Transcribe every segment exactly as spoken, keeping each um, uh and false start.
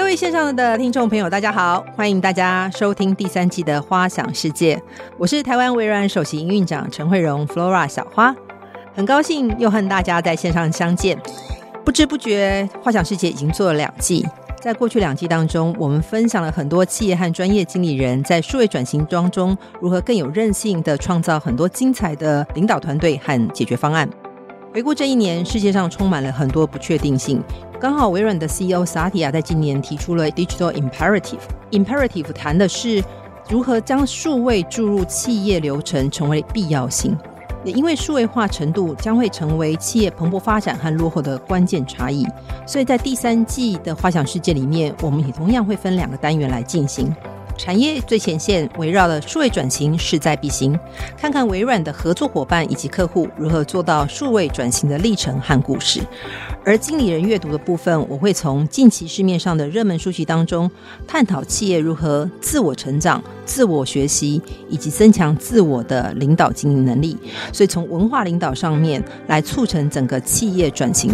位线上的听众朋友大家好，欢迎大家收听第三季的花想世界，我是台湾微软首席营运长陈慧蓉 Flora 小花，很高兴又和大家在线上相见。不知不觉花想世界已经做了两季，在过去两季当中，我们分享了很多企业和专业经理人在数位转型当中如何更有韧性地创造很多精彩的领导团队和解决方案。回顾这一年，世界上充满了很多不确定性，刚好微软的 C E O Satya 在今年提出了 Digital Imperative Imperative 谈的是如何将数位注入企业流程成为必要性，也因为数位化程度将会成为企业蓬勃发展和落后的关键差异，所以在第三季的花想世界里面，我们也同样会分两个单元来进行。产业最前线围绕了数位转型势在必行，看看微软的合作伙伴以及客户如何做到数位转型的历程和故事。而经理人阅读的部分，我会从近期市面上的热门书籍当中探讨企业如何自我成长、自我学习以及增强自我的领导经营能力，所以从文化领导上面来促成整个企业转型。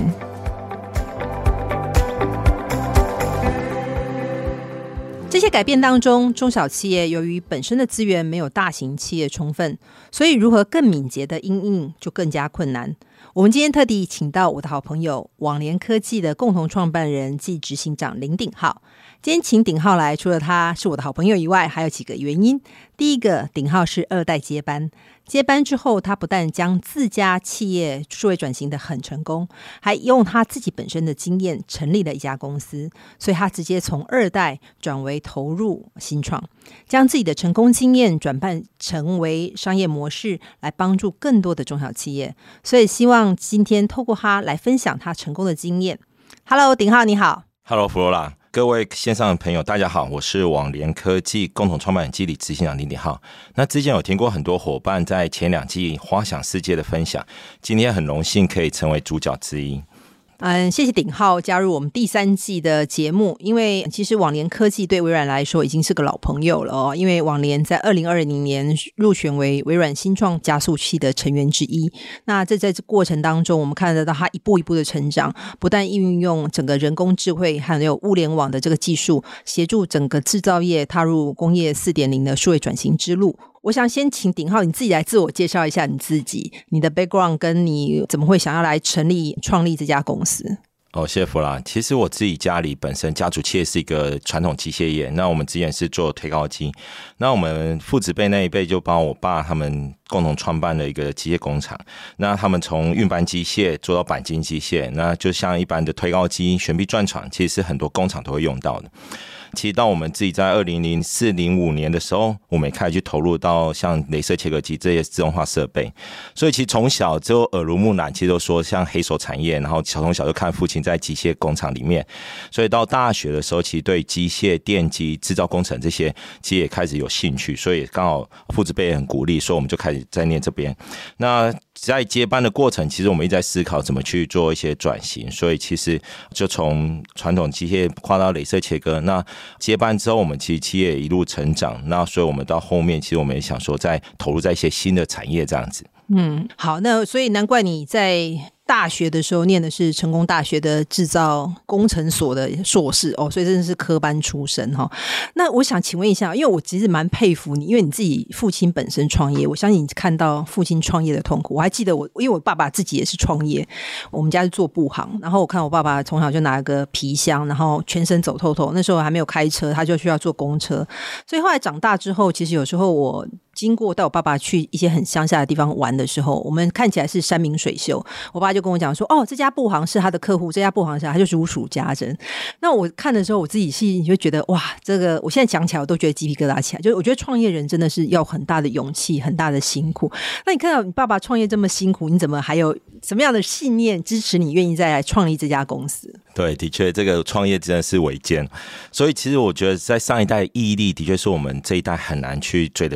这些改变当中，中小企业由于本身的资源没有大型企业充分，所以如何更敏捷的因应就更加困难。我们今天特地请到我的好朋友网联科技的共同创办人暨执行长林鼎浩。今天请鼎浩来，除了他是我的好朋友以外，还有几个原因。第一个，鼎浩是二代接班，接班之后他不但将自家企业数位转型的很成功，还用他自己本身的经验成立了一家公司，所以他直接从二代转为投入新创，将自己的成功经验转换成为商业模式，来帮助更多的中小企业。所以希望今天透过他来分享他成功的经验。 Hello 鼎浩你好。 Hello Flora， 各位线上的朋友大家好，我是网联科技共同创办人暨理执行长林鼎浩。那之前有听过很多伙伴在前两季花想世界的分享，今天很荣幸可以成为主角之一。 嗯，谢谢鼎浩加入我们第三季的节目。因为其实网联科技对微软来说已经是个老朋友了哦，因为网联在二零二零年入选为微软新创加速器的成员之一。那这在这过程当中，我们看得到它一步一步的成长，不但运用整个人工智慧还有物联网的这个技术，协助整个制造业踏入工业 四点零 的数位转型之路。我想先请鼎浩你自己来自我介绍一下你自己，你的 background 跟你怎么会想要来成立创立这家公司。 哦，谢谢弗拉。其实我自己家里本身家族企业是一个传统机械业，那我们之前是做推高机，那我们父子辈那一辈就帮我爸他们共同创办了一个机械工厂，那他们从运搬机械做到钣金机械，那就像一般的推高机、悬臂钻床，其实是很多工厂都会用到的。其实到我们自己在二零零四零五年的时候，我们也开始去投入到像雷射切割机这些自动化设备，所以其实从小就耳濡目染，其实都说像黑手产业，然后从小就看父亲在机械工厂里面，所以到大学的时候，其实对机械、电机、制造工程这些其实也开始有兴趣，所以刚好父子辈也很鼓励，所以我们就开始在念这边。那在接班的过程，其实我们一直在思考怎么去做一些转型，所以其实就从传统机械跨到雷射切割。那接班之后，我们其实企业一路成长，那所以我们到后面，其实我们也想说再投入在一些新的产业这样子。 嗯，好，那所以难怪你在大学的时候念的是成功大学的制造工程所的硕士哦，所以真的是科班出身哈、哦。那我想请问一下，因为我其实蛮佩服你，因为你自己父亲本身创业，我相信你看到父亲创业的痛苦。我还记得我，因为我爸爸自己也是创业，我们家是做布行，然后我看我爸爸从小就拿个皮箱，然后全身走透透，那时候还没有开车，他就需要坐公车，所以后来长大之后，其实有时候我经过带我爸爸去一些很乡下的地方玩的时候，我们看起来是山明水秀，我爸就跟我讲说，哦，这家布行是他的客户，这家布行是他，他就如数家珍。那我看的时候，我自己心里就觉得，哇，这个我现在讲起来我都觉得鸡皮疙瘩起来，就是我觉得创业人真的是要很大的勇气，很大的辛苦。那你看到你爸爸创业这么辛苦，你怎么还有什么样的信念支持你愿意再来创立这家公司？ 对，的确这个创业真的是维艰，所以其实我觉得在上一代毅力的确是我们这一代很难去追得上的。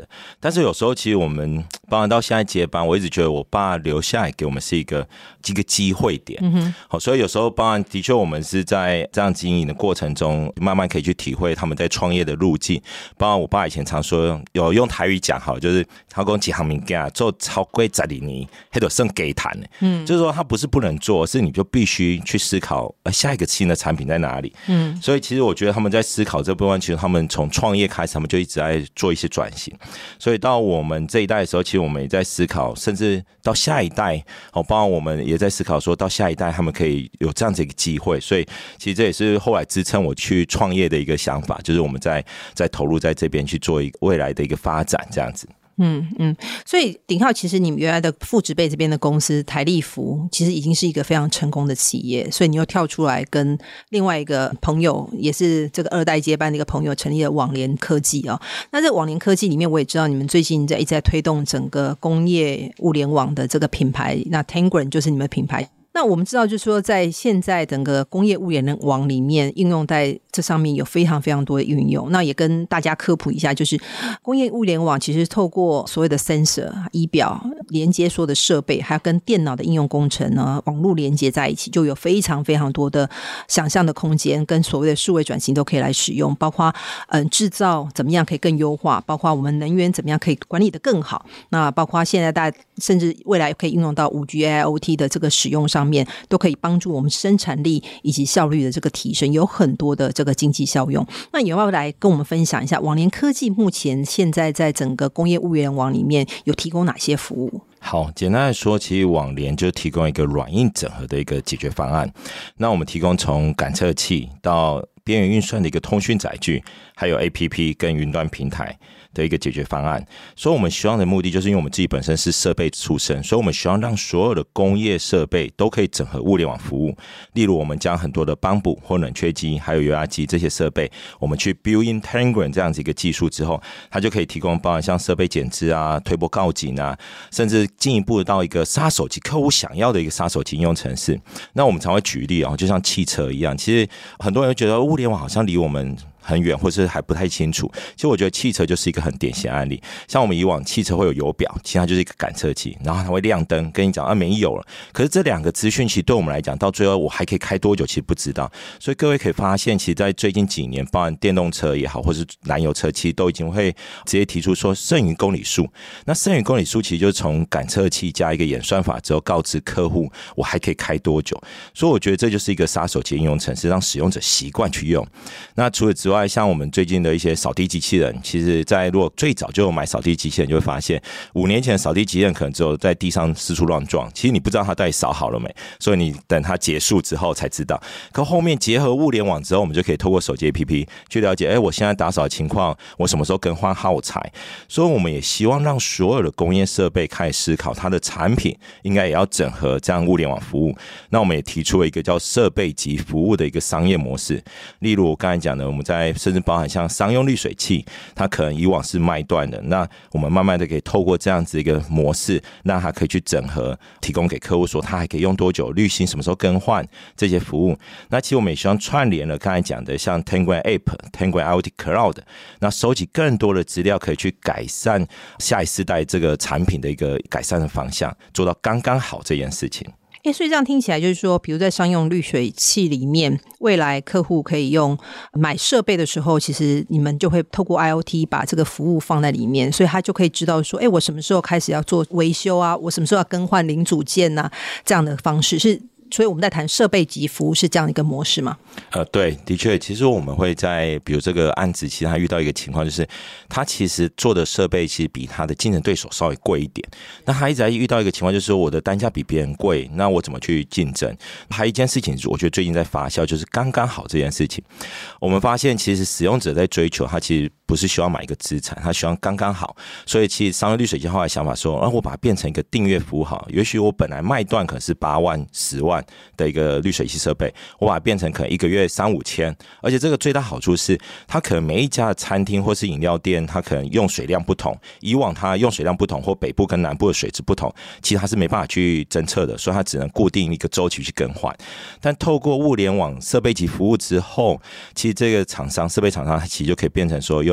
的。但是有时候其实我们包含到现在接班，我一直觉得我爸留下来给我们是一个一个机会点。嗯哼，好，所以有时候包含的确我们是在这样经营的过程中，慢慢可以去体会他们在创业的路径。包含我爸以前常说，有用台语讲好，就是他讲几行物件做超过十二年，那就剩给谈的。嗯，就是说他不是不能做，是你就必须去思考，呃，下一个新的产品在哪里。嗯，所以其实我觉得他们在思考这部分，其实他们从创业开始，他们就一直在做一些转型。所以到我们这一代的时候，其实我们也在思考，甚至到下一代，哦，包括我们也在思考，说到下一代他们可以有这样子一个机会。所以其实这也是后来支撑我去创业的一个想法，就是我们在在投入在这边去做一个未来的一个发展，这样子。 嗯嗯，所以鼎浩，其实你们原来的父执辈这边的公司台立福，其实已经是一个非常成功的企业，所以你又跳出来跟另外一个朋友，也是这个二代接班的一个朋友，成立了网联科技哦。那这网联科技里面，我也知道你们最近在一直在推动整个工业物联网的这个品牌，那 Tengram 就是你们的品牌。那我们知道就是说在现在整个工业物联网里面应用在这上面有非常非常多的运用，那也跟大家科普一下，就是工业物联网其实透过所谓的 sensor 仪表连接所有的设备，还有跟电脑的应用工程呢网络连接在一起，就有非常非常多的想象的空间，跟所谓的数位转型都可以来使用，包括嗯制造怎么样可以更优化，包括我们能源怎么样可以管理得更好，那包括现在大家甚至未来可以应用到 五 G A I O T 的这个使用上面，都可以帮助我们生产力以及效率的这个提升，有很多的这个经济效用。那有没有来跟我们分享一下网联科技目前现在在整个工业物联网里面有提供哪些服务？ 好，简单来说，其实网联就提供一个软硬整合的一个解决方案。那我们提供从感测器到边缘运算的一个通讯载具，还有 A P P 跟云端平台的一个解决方案。所以我们希望的目的就是因为我们自己本身是设备出身，所以我们希望让所有的工业设备都可以整合物联网服务。例如我们将很多的帮补或冷却机还有油压机这些设备，我们去 build in Tengram 这样子一个技术之后，它就可以提供包含像设备减资啊、推波告警啊，甚至进一步到一个杀手级客户想要的一个杀手级应用程式。那我们常会举例啊，就像汽车一样，其实很多人觉得物联网好像离我们很远，或是还不太清楚。其实我觉得汽车就是一个很典型的案例。像我们以往汽车会有油表，其实它就是一个感测器，然后它会亮灯跟你讲啊没有了。可是这两个资讯其实对我们来讲，到最后我还可以开多久其实不知道。所以各位可以发现，其实在最近几年，包含电动车也好，或是燃油车，其实都已经会直接提出说剩余公里数。那剩余公里数其实就是从感测器加一个演算法之后，告知客户我还可以开多久。所以我觉得这就是一个杀手级应用程式，让使用者习惯去用。那除了之外，像我们最近的一些扫地机器人，其实在如果最早就有买扫地机器人，就会发现五年前扫地机器人可能只有在地上四处乱撞，其实你不知道它到底扫好了没，所以你等它结束之后才知道。可后面结合物联网之后，我们就可以透过手机 A P P 去了解，哎，我现在打扫的情况，我什么时候更换耗材。所以我们也希望让所有的工业设备开始思考它的产品应该也要整合这样物联网服务。那我们也提出了一个叫设备级服务的一个商业模式，例如我刚才讲的，我们在甚至包含像商用滤水器，它可能以往是卖断的，那我们慢慢的可以透过这样子一个模式，让它可以去整合，提供给客户说它还可以用多久，滤芯什么时候更换这些服务。那其实我们也希望串联了刚才讲的像 Tengram App、Tengram I O T Cloud， 那收集更多的资料，可以去改善下一世代这个产品的一个改善的方向，做到刚刚好这件事情。 欸、所以这样听起来就是说，比如在商用滤水器里面，未来客户可以用买设备的时候，其实你们就会透过 I O T 把这个服务放在里面，所以他就可以知道说，哎、欸，我什么时候开始要做维修啊，我什么时候要更换零组件啊，这样的方式是。所以我们在谈设备级服务是这样一个模式吗？ 呃，对，的确，其实我们会在比如这个案子，其实他遇到一个情况，就是他其实做的设备其实比他的竞争对手稍微贵一点。那他一直在遇到一个情况，就是我的单价比别人贵，那我怎么去竞争？还有一件事情，我觉得最近在发酵，就是刚刚好这件事情。我们发现，其实使用者在追求，他其实不是希望买一个资产，他希望刚刚好。所以其实商业滤水器后来想法说，啊，我把它变成一个订阅服务好，也许我本来卖断可能是八万、十万的一个滤水器设备，我把它变成可能一个月三五千，而且这个最大好处是，它可能每一家的餐厅或是饮料店，它可能用水量不同，以往它用水量不同或北部跟南部的水质不同，其实它是没办法去侦测的，所以它只能固定一个周期去更换。但透过物联网设备级服务之后，其实这个厂商设备厂商它其实就可以变成说用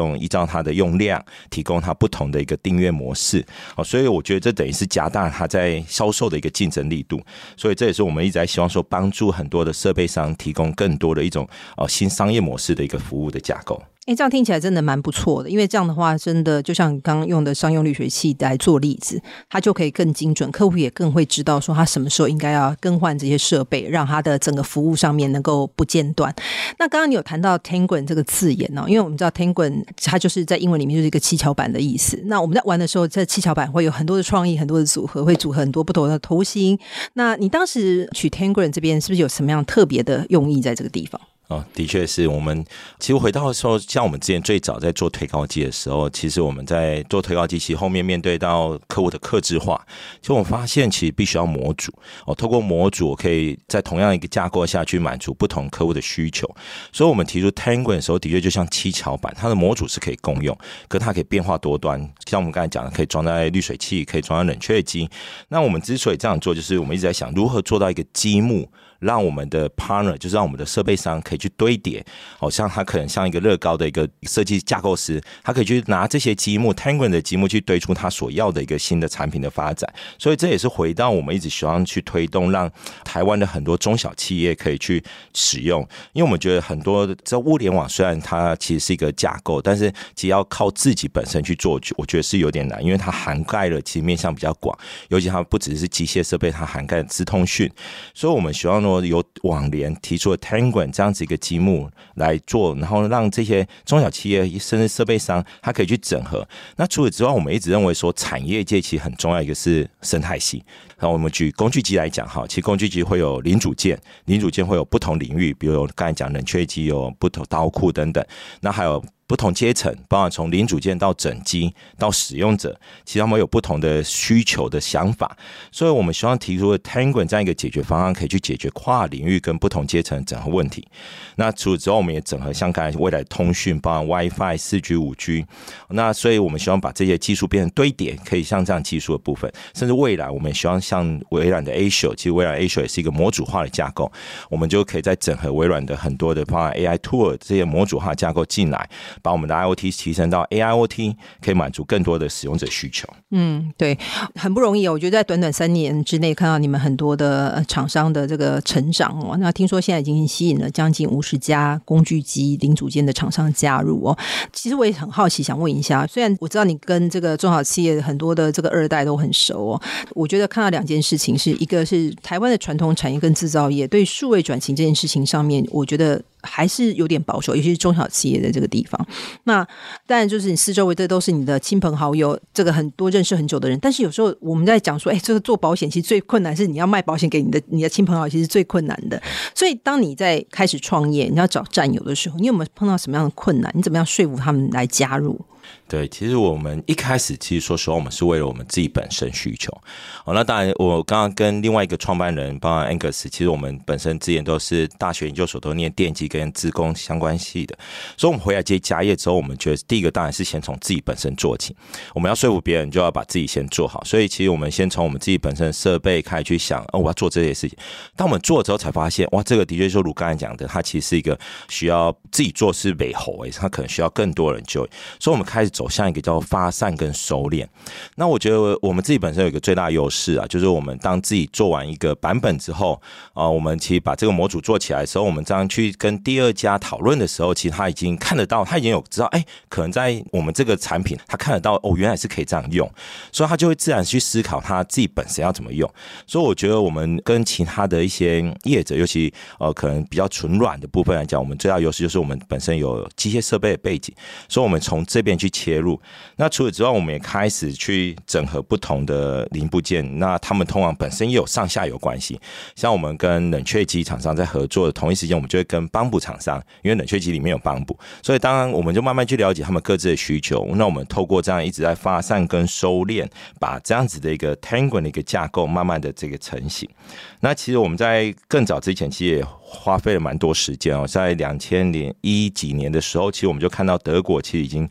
用依照它的用量提供它不同的一个订阅模式，所以我觉得这等于是加大它在销售的一个竞争力度，所以这也是我们一直在希望说帮助很多的设备商提供更多的一种新商业模式的一个服务的架构。 哎，这样听起来真的蛮不错的，因为这样的话真的就像你刚刚用的商用滤水器来做例子，它就可以更精准，客户也更会知道说他什么时候应该要更换这些设备，让他的整个服务上面能够不间断。那刚刚你有谈到 Tangram 这个字眼哦，因为我们知道 Tangram 它就是在英文里面就是一个七巧板的意思，那我们在玩的时候这七巧板会有很多的创意，很多的组合，会组合很多不同的头型。那你当时取 Tangram 这边是不是有什么样特别的用意在这个地方？ 哦，的确是我们其实回到的时候，像我们之前最早在做推高机的时候，其实我们在做推高机，其实后面面对到客户的客制化，其实我们发现其实必须要模组哦，透过模组我可以在同样一个架构下去满足不同客户的需求，所以我们提出 Tangram 的时候，的确就像七巧板，它的模组是可以共用，可是它可以变化多端，像我们刚才讲的，可以装在滤水器，可以装在冷却机。那我们之所以这样做，就是我们一直在想如何做到一个积木，让我们的 partner 就是让我们的设备商可以去堆叠，好像他可能像一个乐高的一个设计架构师，他可以去拿这些积木 Tangram 的积木去堆出他所要的一个新的产品的发展。所以这也是回到我们一直希望去推动，让台湾的很多中小企业可以去使用，因为我们觉得很多这物联网虽然它其实是一个架构，但是其实要靠自己本身去做，我觉得是有点难，因为它涵盖了其实面向比较广，尤其它不只是机械设备，它涵盖了资通讯，所以我们希望说由网联提出了 Tangram 这样子一个积木来做，然后让这些中小企业甚至设备商它可以去整合。那除此之外，我们一直认为说产业界其实很重要一个是生态系。然后我们举工具机来讲，其实工具机会有零组件，零组件会有不同领域，比如刚才讲冷却机有不同刀库等等，那还有不同阶层，包含从零组件到整机到使用者，其实他们有不同的需求的想法，所以我们希望提出 Tangram 这样一个解决方案，可以去解决跨领域跟不同阶层的整合问题。那除此之外，我们也整合像刚才未来通讯，包含 Wi-Fi、四 G、五 G， 那所以我们希望把这些技术变成堆叠，可以像这样技术的部分，甚至未来我们也希望像微软的 Azure， 其实微软 Azure 也是一个模组化的架构，我们就可以再整合微软的很多的包含 A I Tool 这些模组化架构进来，把我们的 I O T 提升到 A I O T， 可以满足更多的使用者需求。 嗯，对，很不容易哦。我觉得在短短三年之内看到你们很多的厂商的这个成长哦。那听说现在已经吸引了将近五十家工具机零组件的厂商加入哦。其实我也很好奇，想问一下，虽然我知道你跟这个中小企业很多的这个二代都很熟哦，我觉得看到两件事情，是一个是台湾的传统产业跟制造业对数位转型这件事情上面，我觉得还是有点保守，尤其是中小企业的这个地方。那当然就是你四周围这都是你的亲朋好友，这个很多认识很久的人，但是有时候我们在讲说，哎，这个做保险其实最困难是你要卖保险给你的你的亲朋好友，其实最困难的。所以当你在开始创业，你要找战友的时候，你有没有碰到什么样的困难？你怎么样说服他们来加入？ 对，其实我们一开始其实说实话，我们是为了我们自己本身需求。哦，那当然，我刚刚跟另外一个创办人，包括 Angus， 其实我们本身之前都是大学研究所都念电机跟资工相关系的，所以我们回来接家业之后，我们觉得第一个当然是先从自己本身做起。我们要说服别人，就要把自己先做好。所以其实我们先从我们自己本身的设备开始去想，哦，我要做这些事情。当我们做了之后，才发现，哇，这个的确就如刚才讲的，它其实是一个需要自己做是尾猴，它可能需要更多人就，所以我们开始走向一个叫发散跟收敛。那我觉得我们自己本身有一个最大优势啊，就是我们当自己做完一个版本之后啊，我们其实把这个模组做起来的时候，我们这样去跟第二家讨论的时候，其实他已经看得到，他已经有知道，哎，可能在我们这个产品，他看得到哦，原来是可以这样用，所以他就会自然去思考他自己本身要怎么用。所以我觉得我们跟其他的一些业者，尤其呃可能比较纯软的部分来讲，我们最大优势就是我们本身有机械设备的背景，所以我们从这边去切入。那除此之外，我们也开始去整合不同的零部件，那他们通常本身也有上下游关系。像我们跟冷却机厂商在合作的同一时间，我们就会跟帮补厂商，因为冷却机里面有帮补，所以当然我们就慢慢去了解他们各自的需求。那我们透过这样一直在发散跟收敛，把这样子的一个 Tangram 的一个架构慢慢的这个成型。那其实我们在更早之前其实也花费了蛮多时间哦，在两千零一几年的时候，其实我们就看到德国其实已经开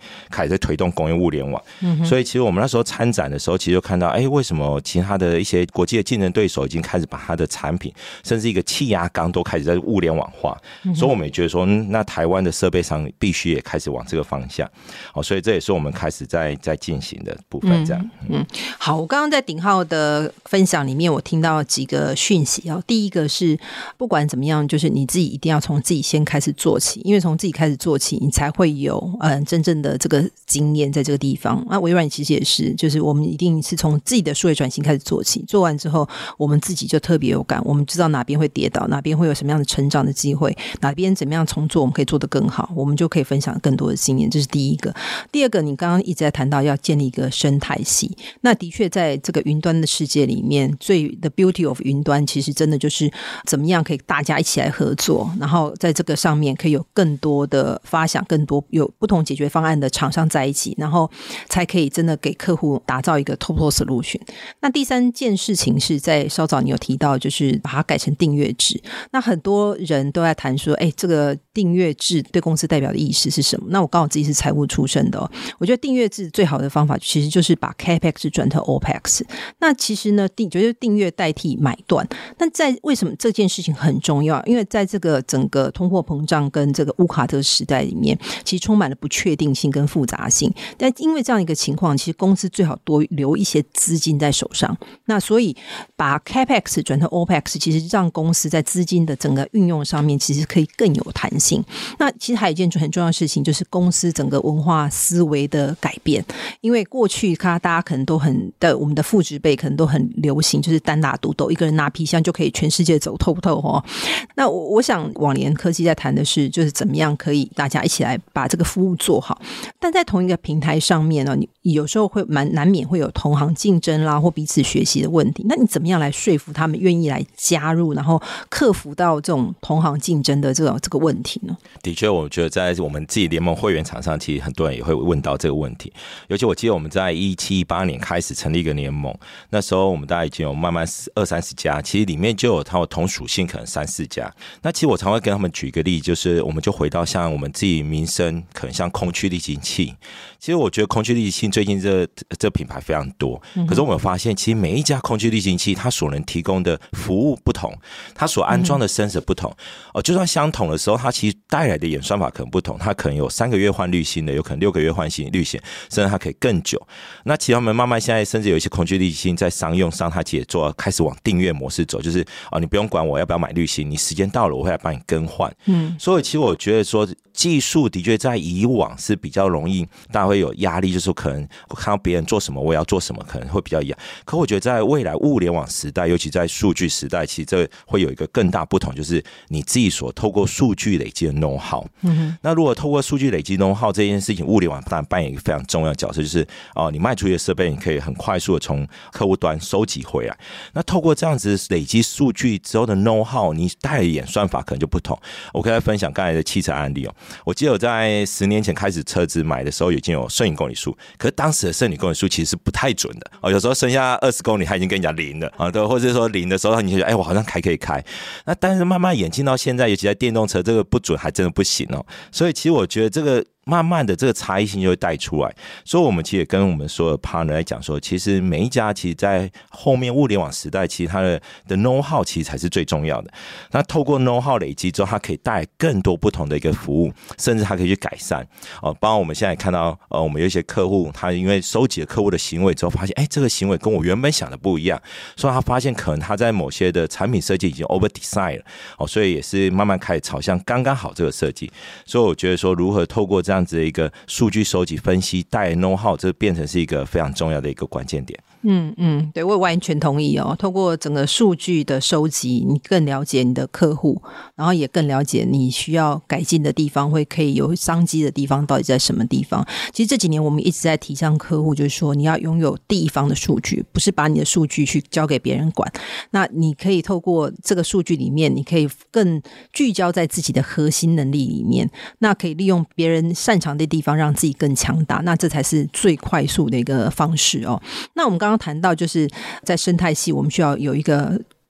开始在推动工业物联网。嗯、所以其实我们那时候参展的时候，其实就看到，哎，为什么其他的一些国际的竞争对手已经开始把他的产品，甚至一个气压缸都开始在物联网化。嗯、所以我们也觉得说，嗯、那台湾的设备商必须也开始往这个方向。哦，所以这也是我们开始在在进行的部分。这样， 嗯，嗯好，我刚刚在鼎皓的分享里面，我听到几个讯息哦。第一个是，不管怎么样，就是你自己一定要从自己先开始做起，因为从自己开始做起，你才会有嗯、呃、真正的这个经验在这个地方。那微软其实也是，就是我们一定是从自己的数位转型开始做起，做完之后，我们自己就特别有感，我们知道哪边会跌倒，哪边会有什么样的成长的机会，哪边怎么样重做，我们可以做得更好，我们就可以分享更多的经验。这是第一个。第二个，你刚刚一直在谈到要建立一个生态系，那的确在这个云端的世界里面，最 the beauty of 云端其实真的就是怎么样可以大家一起来合作，然后在这个上面可以有更多的发想，更多有不同解决方案的厂商在一起，然后才可以真的给客户打造一个 total solution。 那第三件事情是在稍早你有提到，就是把它改成订阅制。那很多人都在谈说，哎，这个订阅制对公司代表的意思是什么？那我刚好自己是财务出身的哦，我觉得订阅制最好的方法其实就是把 Capex 转成 Opex。 那其实呢，订就是订阅代替买断。但在为什么这件事情很重要？因为在这个整个通货膨胀跟这个乌卡特时代里面，其实充满了不确定性跟复杂性。但因为这样一个情况，其实公司最好多留一些资金在手上。那所以把 Capex 转成 Opex， 其实让公司在资金的整个运用上面其实可以更有弹性。那其实还有一件很重要的事情，就是公司整个文化思维的改变。因为过去大家可能都很的我们的父执辈可能都很流行，就是单打独斗，一个人拿皮箱就可以全世界走透透哦。那我我想往年科技在谈的是，就是怎么样可以大家一起来把这个服务做好。但在同一个平台上面呢，你有时候会蛮难免会有同行竞争啦，或彼此学习的问题。那你怎么样来说服他们愿意来加入，然后克服到这种同行竞争的这种这个问题呢？ 的确，我觉得在我们自己联盟会员厂商，其实很多人也会问到这个问题。尤其我记得我们在一七一八年开始成立一个联盟，那时候我们大概已经有慢慢二三十家，其实里面就有它有同属性可能三四家。那其实我常会跟他们举一个例，就是我们就回到像我们自己民生，可能像空气滤净器。其实我觉得空气滤净器最近这这品牌非常多，可是我们有发现，其实每一家空气滤净器它所能提供的服务不同，它所安装的sensor不同。哦，就算相同的时候，它其实带来的演算法可能不同，它可能有三个月换滤芯的，有可能六个月换滤芯，甚至它可以更久。那其实他们慢慢现在甚至有一些空气滤芯在商用上，它其实也做开始往订阅模式走，就是哦，你不用管我要不要买滤芯，你时间到了我会来帮你更换。嗯，所以其实我觉得说，技术的确在以往是比较容易，大家会有压力，就是说可能我看到别人做什么，我也要做什么，可能会比较一样。可我觉得在未来物联网时代，尤其在数据时代，其实这会有一个更大不同，就是你自己所透过数据累积的 know how。嗯，那如果透过数据累积 know how 这件事情，物联网当然扮演一个非常重要的角色，就是哦，你卖出去的设备，你可以很快速的从客户端收集回来。那透过这样子累积数据之后的 know how， 你带的演算法可能就不同。我可以分享刚才的汽车案例哦。我记得我在十年前开始车子买的时候，已经有摄影公里数，可是当时的摄影公里数其实是不太准的哦。有时候剩下二十公里，它已经跟你讲零了啊，对，或者说零的时候，你就觉得哎，我好像还可以开。那但是慢慢演进到现在，尤其在电动车，这个不准还真的不行哦。所以其实我觉得这个。慢慢的这个差异性就会带出来，所以我们其实也跟我们所有 partner 来讲说，其实每一家其实在后面物联网时代，其实它的的 know how 其实才是最重要的。那透过 know how 累积之后，它可以带来更多不同的一个服务，甚至它可以去改善哦。包括我们现在看到，呃，我们有一些客户，他因为收集了客户的行为之后，发现，哎，这个行为跟我原本想的不一样，所以他发现可能他在某些的产品设计已经 over design 了哦，所以也是慢慢开始朝向刚刚好这个设计。所以我觉得说，如何透过这样这样子的一个数据收集分析带来 know how， 这变成是一个非常重要的一个关键点。 嗯嗯，对，我也完全同意哦。透过整个数据的收集，你更了解你的客户，然后也更了解你需要改进的地方，会可以有商机的地方到底在什么地方。其实这几年我们一直在提倡客户，就是说你要拥有地方的数据，不是把你的数据去交给别人管。那你可以透过这个数据里面，你可以更聚焦在自己的核心能力里面，那可以利用别人擅长的地方让自己更强大，那这才是最快速的一个方式哦。那我们刚刚谈到就是在生态系我们需要有一个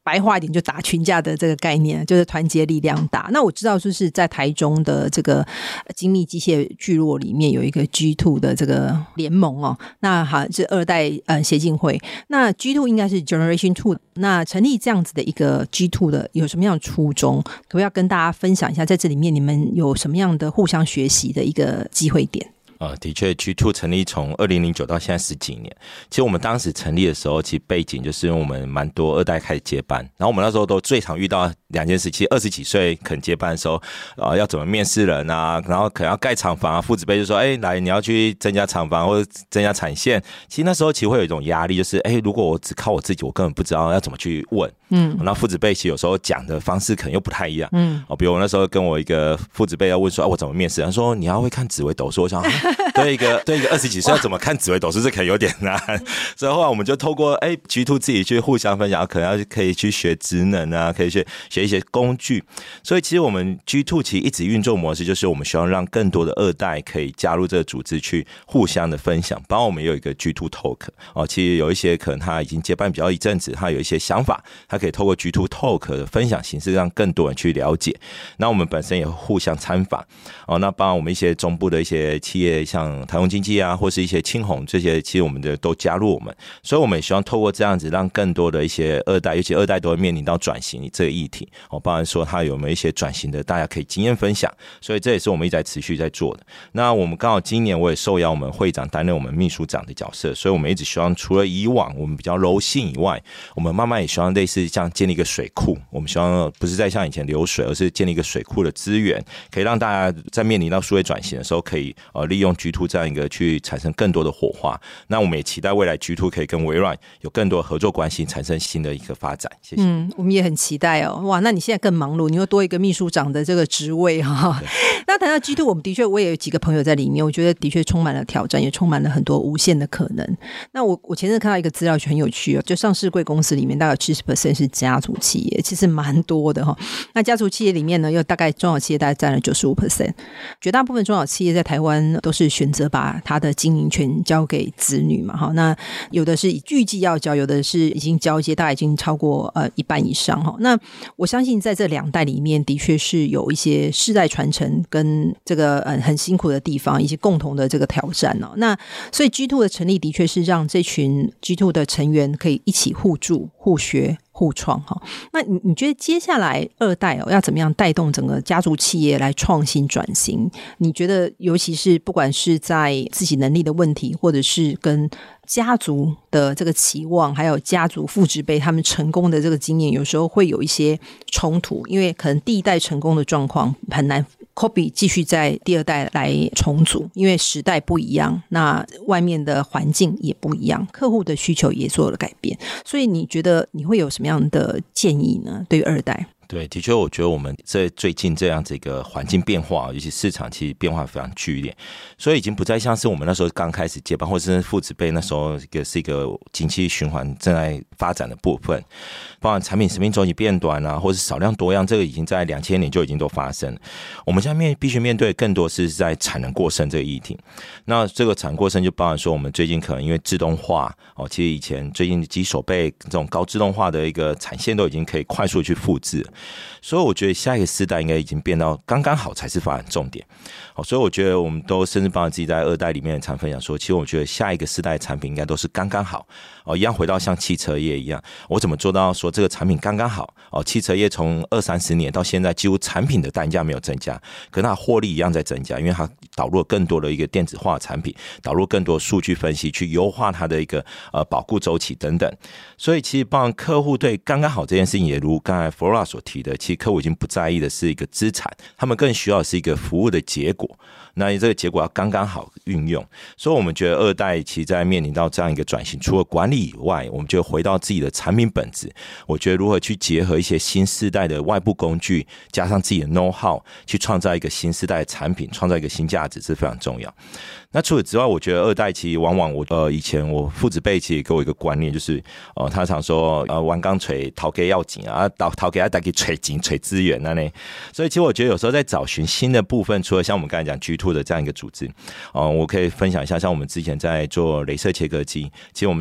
白话一点就打群架的这个概念，就是团结力量大。那我知道就是在台中的这个精密机械聚落里面有一个 G 二 的这个联盟哦，那好是二代呃协进会，那 G 二 应该是 Generation 二，那成立这样子的一个 G 二 的有什么样的初衷？可不可以要跟大家分享一下，在这里面你们有什么样的互相学习的一个机会点？ 呃，的确 G 二 成立从二零零九到现在十几年。其实我们当时成立的时候，其实背景就是因为我们蛮多二代开始接班，然后我们那时候都最常遇到两件事，其实二十几岁肯接班的时候，呃，要怎么面试人啊，然后可能要盖厂房啊，父子辈就说，哎，来你要去增加厂房或者增加产线。其实那时候其实会有一种压力，就是哎，如果我只靠我自己，我根本不知道要怎么去问。嗯，那父子辈其实有时候讲的方式可能又不太一样。嗯，哦，比如我那时候跟我一个父子辈要问说，啊，我怎么面试？他说你要会看紫微斗数，我想。啊对一个对一个二十几岁要怎么看紫微斗数，这可能有点难，所以后来我们就透过哎 G 二 自己去互相分享，可能要可以去学职能啊，可以去学一些工具。所以其实我们 G 二 其实一直运作模式就是我们希望让更多的二代可以加入这个组织去互相的分享。包括我们有一个 G 二 Talk 哦，其实有一些可能他已经接班比较一阵子，他有一些想法，他可以透过 G 二 Talk 的分享形式让更多人去了解。那我们本身也互相参访哦，那包括我们一些中部的一些企业，像台中经济啊，或是一些青红这些，其实我们的都加入我们，所以我们也希望透过这样子，让更多的一些二代，尤其二代都会面临到转型这个议题哦，包含说他有没有一些转型的，大家可以经验分享，所以这也是我们一直在持续在做的。那我们刚好今年我也受邀我们会长担任我们秘书长的角色，所以我们一直希望除了以往我们比较柔性以外，我们慢慢也希望类似像建立一个水库，我们希望不是再像以前流水，而是建立一个水库的资源，可以让大家在面临到数位转型的时候，可以呃利用 G 二 这样一个去产生更多的火花。那我们也期待未来 G 二 可以跟微软有更多的合作关系，产生新的一个发展。谢谢。 嗯，我们也很期待哦。哇，那你现在更忙碌，你又多一个秘书长的这个职位哈。那谈到 G 二，我们的确我也有几个朋友在里面，我觉得的确充满了挑战，也充满了很多无限的可能。那我我前阵看到一个资料就很有趣哦，就上市柜公司里面大概有 百分之七十 是家族企业，其实蛮多的哈。那家族企业里面呢，又大概中小企业大概占了 百分之九十五， 绝大部分中小企业在台湾都是选择把它的经营权交给子女嘛。哈，那有的是预计要交，有的是已经交接，大概已经超过呃一半以上哈。那我相信在这两代里面，的确是有一些世代传承跟这个呃很辛苦的地方，以及共同的这个挑战哦。那所以 G 二 的成立的确是让这群 G 二 的成员可以一起互助、互学、互创哈。那你你觉得接下来二代哦要怎么样带动整个家族企业来创新转型？你觉得尤其是不管是在自己能力的问题，或者是跟家族的这个期望，还有家族父执辈他们成功的这个经验，有时候会有一些冲突，因为可能第一代成功的状况很难 copy 继续在第二代来重组，因为时代不一样，那外面的环境也不一样，客户的需求也做了改变，所以你觉得你会有什么样的建议呢？对于二代？ 对，的确，我觉得我们这最近这样子一个环境变化，尤其市场其实变化非常剧烈，所以已经不再像是我们那时候刚开始接班，或者是父子辈那时候一个是一个景气循环正在发展的部分，包含产品生命周期变短啊，或是少量多样，这个已经在两千年就已经都发生了。我们现在面必须面对更多是在产能过剩这个议题。那这个产能过剩就包含说，我们最近可能因为自动化哦，其实以前最近机手背这种高自动化的一个产线都已经可以快速去复制。所以我觉得下一个世代应该已经变到刚刚好才是发展重点。所以我觉得我们都甚至帮自己在二代里面常分享说，其实我觉得下一个世代的产品应该都是刚刚好，一样回到像汽车业一样，我怎么做到说这个产品刚刚好？汽车业从二三十年到现在，几乎产品的单价没有增加，可是它获利一样在增加，因为它导入了更多的一个电子化的产品，导入更多数据分析去优化它的一个呃保固周期等等。所以其实帮客户对刚刚好这件事情，也如刚才 Flora 所提的，其实客户已经不在意的是一个资产，他们更需要的是一个服务的结果。那这个结果要刚刚好运用，所以我们觉得二代其实在面临到这样一个转型，除了管理以外，我们就回到自己的产品本质。我觉得如何去结合一些新世代的外部工具，加上自己的 know how， 去创造一个新世代的产品，创造一个新价值，是非常重要。那除此之外，我觉得二代其实往往我呃以前我父子辈其实给我一个观念，就是呃他常说呃弯钢锤头给要紧啊，头头给要带给锤紧锤资源那呢。所以其实我觉得有时候在找寻新的部分，除了像我们刚才讲 G 二 的这样一个组织，呃我可以分享一下，像我们之前在做雷射切割机，其实我们当时要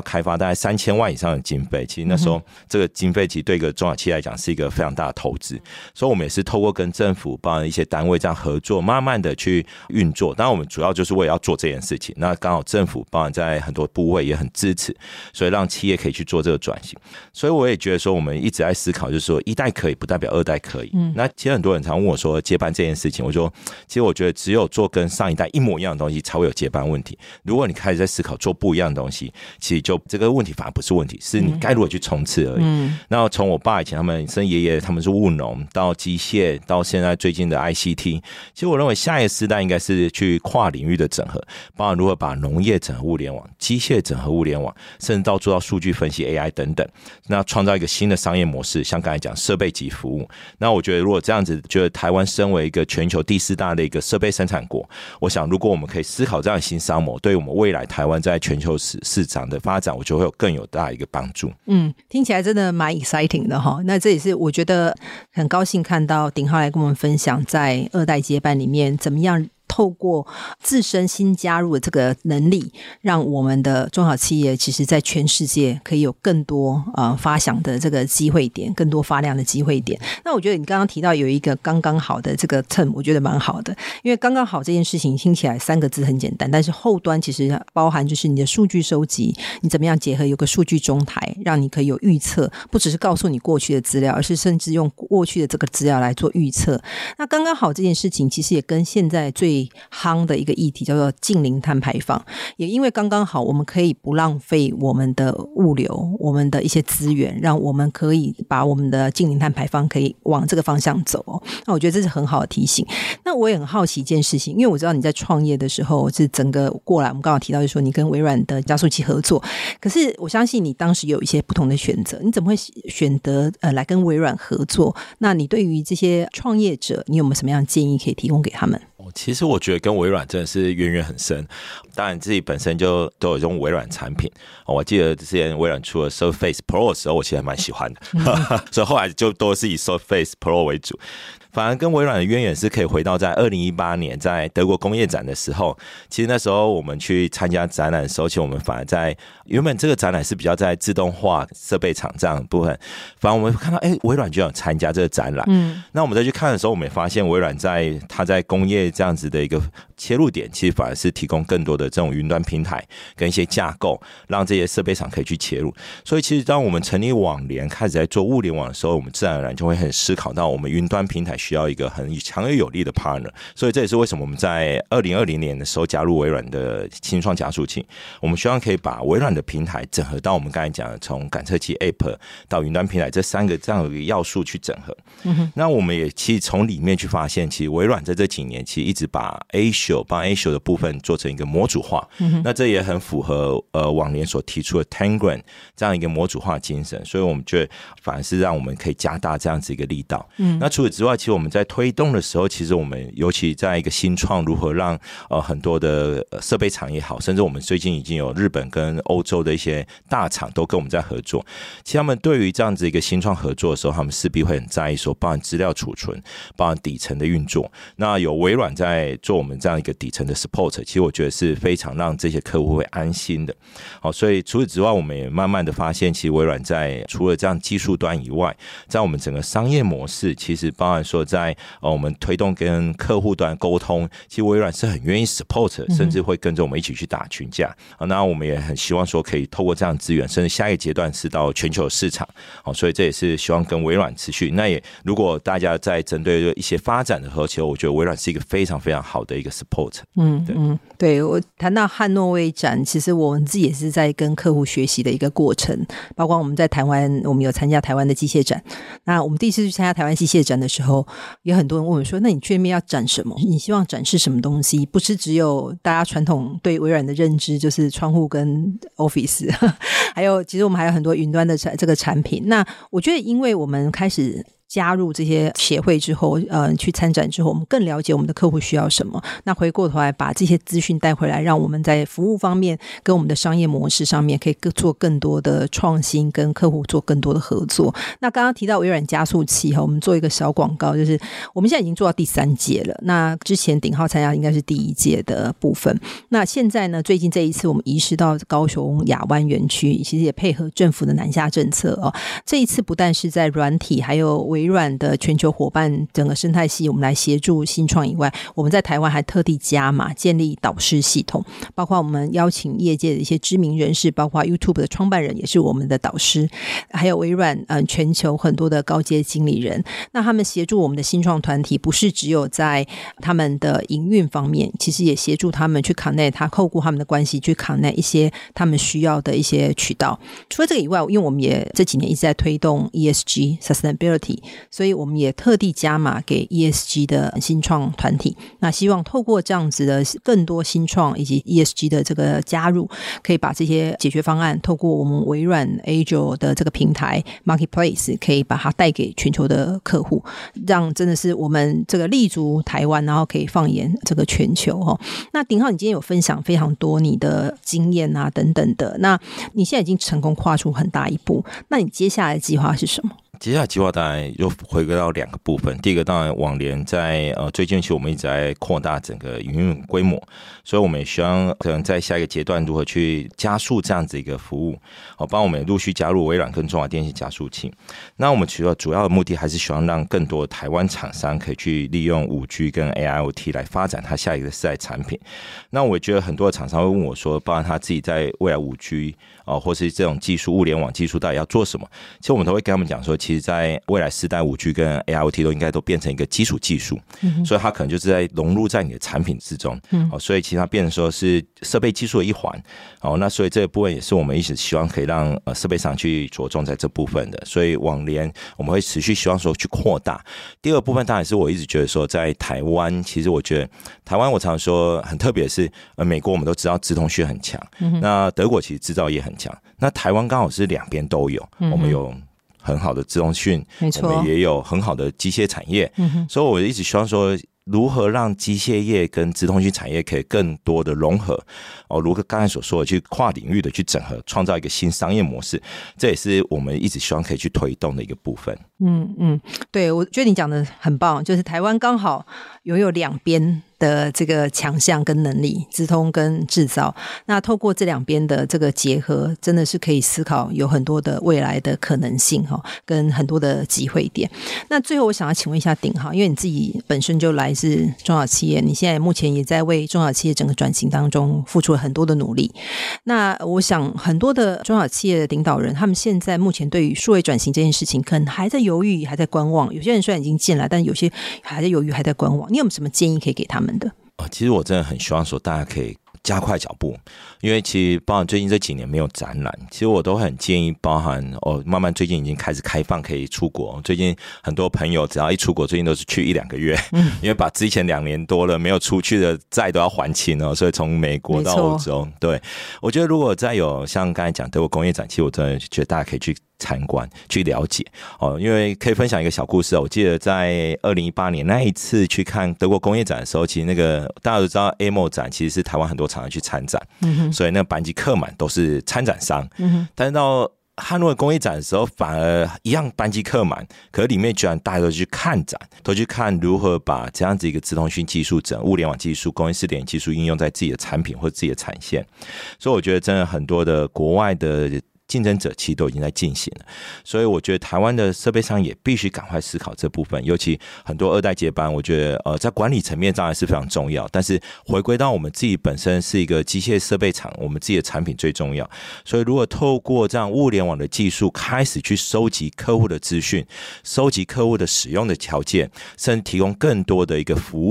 开发大概三千万以上的经费，其实那时候这个经费其实对一个中小企业来讲是一个非常大的投资，所以我们也是透过跟政府包含一些单位这样合作，慢慢的去运作。当然我们主要就是为了要做这件事情，那刚好政府包含在很多部位也很支持，所以让企业可以去做这个转型。所以我也觉得说我们一直在思考，就是说一代可以不代表二代可以、嗯、那其实很多人常问我说接班这件事情，我说其实我觉得只有做跟上一代一模一样的东西才会有接班问题，如果你开始在思考做不一样的东西，其实就这个问题反而不是问题，是你该如何去冲刺而已、嗯、那从我爸以前他们生爷爷他们是务农到机械到现在最近的 I C T， 其实我认为下一个世代应该是去跨领域的整合，包含如何把农业整合物联网、机械整合物联网，甚至到做到数据分析 A I 等等，那创造一个新的商业模式，像刚才讲设备级服务。那我觉得如果这样子，觉得台湾身为一个全球第四大的一个设备生产国，我想如果我们可以思考这样的新商模，对于我们未来台湾在全球市市场的发展，我觉得会有更有大的一个帮助。 嗯，听起来真的蛮 exciting 的哈。那这也是我觉得很高兴看到鼎皓来跟我们分享，在二代接班里面怎么样透过自身新加入的这个能力，让我们的中小企业其实在全世界可以有更多呃发想的这个机会点，更多发亮的机会点。那我觉得你刚刚提到有一个刚刚好的这个 term， 我觉得蛮好的，因为刚刚好这件事情听起来三个字很简单，但是后端其实包含就是你的数据收集，你怎么样结合有个数据中台，让你可以有预测，不只是告诉你过去的资料，而是甚至用过去的这个资料来做预测。那刚刚好这件事情其实也跟现在最夯的一个议题叫做净零碳排放，也因为刚刚好我们可以不浪费我们的物流，我们的一些资源，让我们可以把我们的净零碳排放可以往这个方向走。那我觉得这是很好的提醒。那我也很好奇一件事情，因为我知道你在创业的时候是整个过来，我们刚好提到就是说你跟微软的加速器合作，可是我相信你当时有一些不同的选择，你怎么会选择呃来跟微软合作？那你对于这些创业者，你有没有什么样的建议可以提供给他们？ 其实我觉得跟微软真的是渊源很深，当然自己本身就都有用微软产品。我记得之前微软出了 Surface Pro 的时候，我其实还蛮喜欢的，嗯、所以后来就都是以 Surface Pro 为主。反而跟微软的渊源是可以回到在二零一八年在德国工业展的时候，其实那时候我们去参加展览的时候，其实我们反而在原本这个展览是比较在自动化设备厂这样的部分，反而我们看到哎，微软就想参加这个展览。嗯，那我们再去看的时候，我们也发现微软在它在工业这样子的一个切入点，其实反而是提供更多的这种云端平台跟一些架构，让这些设备厂可以去切入。所以其实当我们成立网联开始在做物联网的时候，我们自然而然就会很思考到我们云端平台需要一个很强而有力的 partner， 所以这也是为什么我们在二零二零年的时候加入微软的新创加速器。我们希望可以把微软的平台整合到我们刚才讲的从感测器 App 到云端平台这三个这样的一个要素去整合。嗯、那我们也其实从里面去发现，其实微软在这几年其实一直把 Azure 把 Azure 的部分做成一个模组化。嗯、那这也很符合呃网联所提出的 Tangram 这样一个模组化精神，所以我们觉得反而是让我们可以加大这样子一个力道。嗯、那除此之外，其实我们在推动的时候，其实我们尤其在一个新创如何让呃很多的设备厂也好，甚至我们最近已经有日本跟欧洲的一些大厂都跟我们在合作。其实他们对于这样子一个新创合作的时候，他们势必会很在意说，包含资料储存，包含底层的运作。那有微软在做我们这样一个底层的 support， 其实我觉得是非常让这些客户会安心的。好，所以除此之外，我们也慢慢的发现，其实微软在除了这样技术端以外，在我们整个商业模式，其实包含说在呃，我们推动跟客户端沟通，其实微软是很愿意 support， 甚至会跟着我们一起去打群架。嗯、那我们也很希望说可以透过这样的资源，甚至下一个阶段是到全球市场。所以这也是希望跟微软持续。那也如果大家在针对一些发展的时候，其实我觉得微软是一个非常非常好的一个 support。嗯， 对，嗯，对，我谈到汉诺威展，其实我们自己也是在跟客户学习的一个过程。包括我们在台湾，我们有参加台湾的机械展。那我们第一次去参加台湾机械展的时候，有很多人问我说，那你去那边要展什么？你希望展示什么东西？不是只有大家传统对微软的认知就是窗户跟 Office， 还有其实我们还有很多云端的这个产品。那我觉得因为我们开始加入这些协会之后，呃，去参展之后，我们更了解我们的客户需要什么。那回过头来把这些资讯带回来，让我们在服务方面跟我们的商业模式上面可以做更多的创新，跟客户做更多的合作。那刚刚提到微软加速器，我们做一个小广告，就是我们现在已经做到第三届了。那之前鼎浩参加应该是第一届的部分。那现在呢，最近这一次我们移师到高雄亚湾园区，其实也配合政府的南下政策哦。这一次不但是在软体还有微软的全球伙伴整个生态系，我们来协助新创以外，我们在台湾还特地加码建立导师系统，包括我们邀请业界的一些知名人士，包括 YouTube 的创办人也是我们的导师，还有微软、呃、全球很多的高阶经理人。那他们协助我们的新创团体，不是只有在他们的营运方面，其实也协助他们去 connect， 他透过他们的关系去 connect 一些他们需要的一些渠道。除了这个以外，因为我们也这几年一直在推动 E S G sustainability， 所以我们也特地加码给 E S G 的新创团体。那希望透过这样子的更多新创以及 E S G 的这个加入，可以把这些解决方案透过我们微软 Azure 的这个平台 Marketplace， 可以把它带给全球的客户，让真的是我们这个立足台湾，然后可以放眼这个全球。那鼎浩，你今天有分享非常多你的经验啊等等的，那你现在已经成功跨出很大一步，那你接下来的计划是什么？ 接下来计划当然又回归到两个部分，第一个当然网联在呃最近期我们一直在扩大整个营运规模，所以我们也希望可能在下一个阶段如何去加速这样子一个服务，好，帮我们陆续加入微软跟中华电信加速器。那我们主要主要的目的还是希望让更多台湾厂商可以去利用 五 G 跟 A I O T 来发展它下一个世代产品。那我觉得很多的厂商会问我说，包含他自己在未来 五 G、呃、或是这种技术物联网技术到底要做什么，其实我们都会跟他们讲说，其实在未来世代 五 G 跟 A I O T 都应该都变成一个基础技术、嗯、所以它可能就是在融入在你的产品之中、嗯哦、所以其实它变成说是设备技术的一环、哦、那所以这个部分也是我们一直希望可以让呃设备商去着重在这部分的，所以网联我们会持续希望说去扩大。第二部分当然是我一直觉得说在台湾，其实我觉得台湾我常说很特别的是呃美国我们都知道资通讯很强、嗯、那德国其实制造业很强，那台湾刚好是两边都有、嗯、我们有很好的资通讯，我们也有很好的机械产业、嗯、所以我一直希望说如何让机械业跟资通讯产业可以更多的融合、哦、如刚才所说的去跨领域的去整合，创造一个新商业模式，这也是我们一直希望可以去推动的一个部分。 嗯嗯，对，我觉得你讲的很棒，就是台湾刚好拥有两边的这个强项跟能力，资通跟制造，那透过这两边的这个结合，真的是可以思考有很多的未来的可能性跟很多的机会点。那最后我想要请问一下鼎浩，因为你自己本身就来自中小企业，你现在目前也在为中小企业整个转型当中付出了很多的努力，那我想很多的中小企业的领导人，他们现在目前对于数位转型这件事情可能还在犹豫，还在观望，有些人虽然已经进来，但有些还在犹豫，还在观望，你有没有什么建议可以给他们的？ 其实我真的很希望说大家可以加快脚步，因为其实包含最近这几年没有展览，其实我都很建议包含哦，慢慢最近已经开始开放可以出国，最近很多朋友只要一出国最近都是去一两个月、嗯、因为把之前两年多了没有出去的债都要还清哦，所以从美国到欧洲，对，我觉得如果再有像刚才讲德国工业展，其实我真的觉得大家可以去参观去了解哦，因为可以分享一个小故事、哦、我记得在二零一八年那一次去看德国工业展的时候，其实那个大家都知道 A M O 展其实是台湾很多厂商去参展、嗯、所以那个班级客满都是参展商、嗯、但是到汉诺威工业展的时候反而一样班级客满，可是里面居然大家都去看展，都去看如何把这样子一个资通讯技术、整物联网技术、工业 四点零 技术应用在自己的产品或自己的产线，所以我觉得真的很多的国外的竞争者其实都已经在进行了，所以我觉得台湾的设备商也必须赶快思考这部分，尤其很多二代接班，我觉得呃在管理层面当然是非常重要，但是回归到我们自己本身是一个机械设备厂，我们自己的产品最重要，所以如果透过这样物联网的技术开始去收集客户的资讯，收集客户的使用的条件，甚至提供更多的一个服务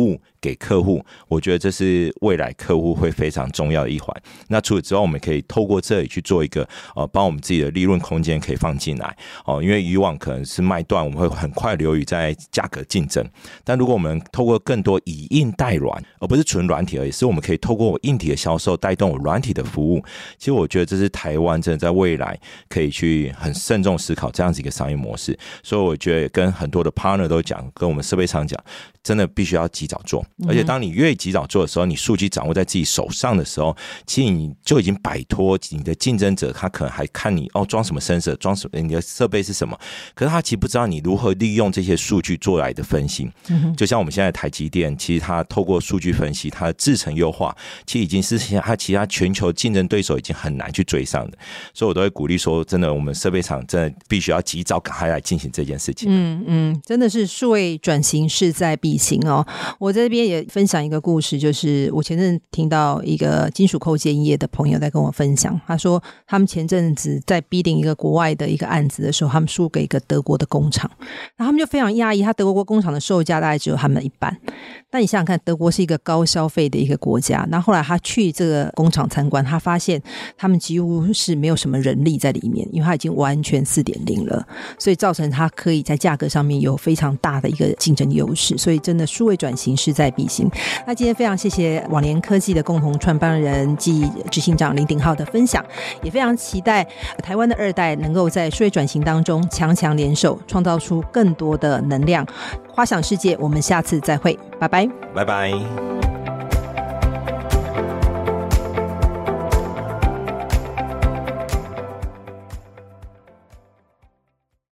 给客户，我觉得这是未来客户会非常重要的一环。那除此之外，我们可以透过这里去做一个呃，帮我们自己的利润空间可以放进来哦、呃，因为以往可能是卖断，我们会很快流于在价格竞争，但如果我们透过更多以硬带软，而不是纯软体而已，是我们可以透过我硬体的销售带动我软体的服务。其实我觉得这是台湾真的在未来可以去很慎重思考这样子一个商业模式。所以我觉得跟很多的 partner 都讲，跟我们设备厂讲，真的必须要及早做。而且当你越及早做的时候，你数据掌握在自己手上的时候，其实你就已经摆脱你的竞争者，他可能还看你哦装什么 sensor， 装什么，你的设备是什么，可是他其实不知道你如何利用这些数据做来的分析。嗯、就像我们现在台积电，其实他透过数据分析，他的制程优化，其实已经是他其他全球竞争对手已经很难去追上的。所以我都会鼓励说，真的，我们设备厂真的必须要及早赶快来进行这件事情。 嗯嗯，真的是数位转型势在必行哦。我在这边也分享一个故事，就是我前阵听到一个金属扣件业的朋友在跟我分享，他说他们前阵子在 bidding 一个国外的一个案子的时候，他们输给一个德国的工厂，然后他们就非常讶异，他德国工厂的售价大概只有他们的一半。但你想想看，德国是一个高消费的一个国家，那后来他去这个工厂参观，他发现他们几乎是没有什么人力在里面，因为他已经完全 四点零 了，所以造成他可以在价格上面有非常大的一个竞争优势。所以真的数位转型势在必行。那今天非常谢谢网联科技的共同创办人暨执行长林鼎皓的分享，也非常期待台湾的二代能够在数位转型当中强强联手，创造出更多的能量。花想世界，我们下次再会，拜拜， 拜拜。